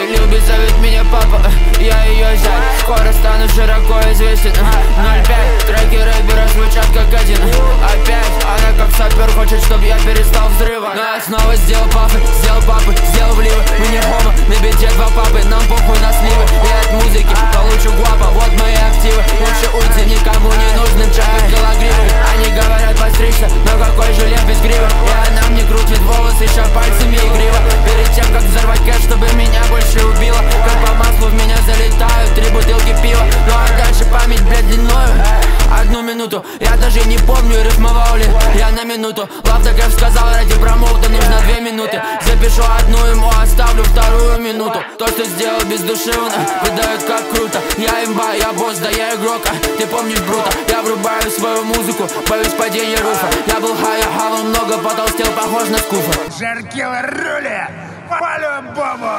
Любит, зовет меня папа, я ее зять. Скоро стану широко известен. 0,5, треки рэпера звучат как один. Опять, она как сапер хочет, чтоб я перестал взрывать. Но я снова сделал папы, сделал вливы. Мы не хомо, на бите два папы, нам похуй на сливы. Я от музыки получу гуапа, вот мои активы. Лучше уйти никому не нужным, чем быть гологривой. Они говорят постричься, но какой же лев без гривы. И она мне крутит волосы, ща пальцами игриво. Перед тем, как взорвать кэш, чтобы меня больше убило. Как по маслу в меня залетают 3 бутылки пива. Ну а дальше память, блядь, длиною 1 минуту, я даже не помню, рифмовал ли я на минуту. Лавтаков сказал, ради промоута нужно 2 минуты. Запишу одну ему, оставлю 2 минуту. То, что сделал бездушевно, выдает как круто. Я имба, я босс, да я игрок, ты помнишь Брута. Я врубаю свою музыку, боюсь падения руфа. Я был хай, я хавал много, потолстел, похож на скуфа. Жаркила рули, по-любому.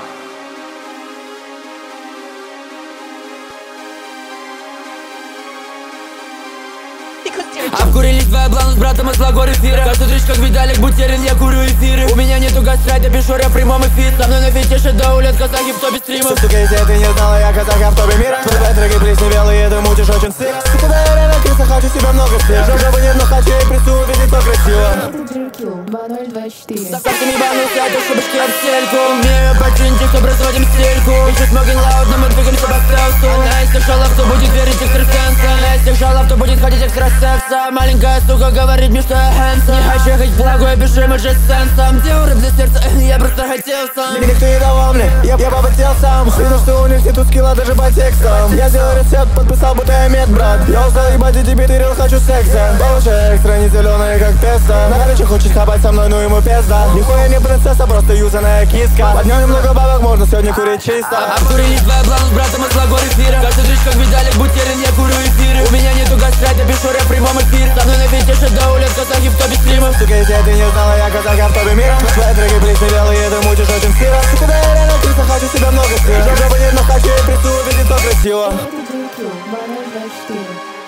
Обкурились два блану с братом из Лагор эфира. Каждый дрищ как Виталик Бутерин, я курю эфиры. У меня нету гастрайт, я пишу рэп в прямом эфире. Со мной на фетише до улиц, казахи в топе стримов. Сука, если ты не знала, я казах в топе мира. Твои треки плесневелые, ты мутишь очень сильно. Сука, да я реально крыса, хочу себя много стыла. Жопы нет, но хочу и прису увидеть, кто красиво. Совсем ебанулся, я душу башки об стельку. Умею починить их, чтобы разводим стельку. Еще смогин лаут, но мы двигаемся по стелсу. Она из тех шалов, кто будет верить экстрасенсам. Она из тех шалов, кто будет ходить экстрасенсом. Маленькая сука говорит мне, что я хэнсом. Не хочу ехать в благой, пиши же с сенсом. Делаю рэп для сердца, я просто хотел сам. Никто не давал мне, я попотел сам. Видно, что у них нету скилла даже по текстам. Я сделал рецепт, подписал, будто я медбрат. Я устал ебать и тебе тырил, хочу секса. Получай экстра, не зеленая, как песто. На горячо хочет хапать со мной, ну ему пизда. Нихуя не принцесса, просто юзаная киска. Под днем немного бабок, можно сегодня курить чисто. Обкурились два блану с братом из Лагор эфира. Каждый дрищ как Виталик Бутерин, я курю эфиры. У меня нету гастрайт, я пишу рэп в прямом эфире. Со мной на фетише до улиц, казахи в топе стримов. Сука, если ты не знала, я казах в топе мира. Твои треки плесневелые, ты мутишь очень сильно. Сука, да я реально крыса, хочу себя много стыла. Жопы нет, но хочу и прису увидеть, кто красиво.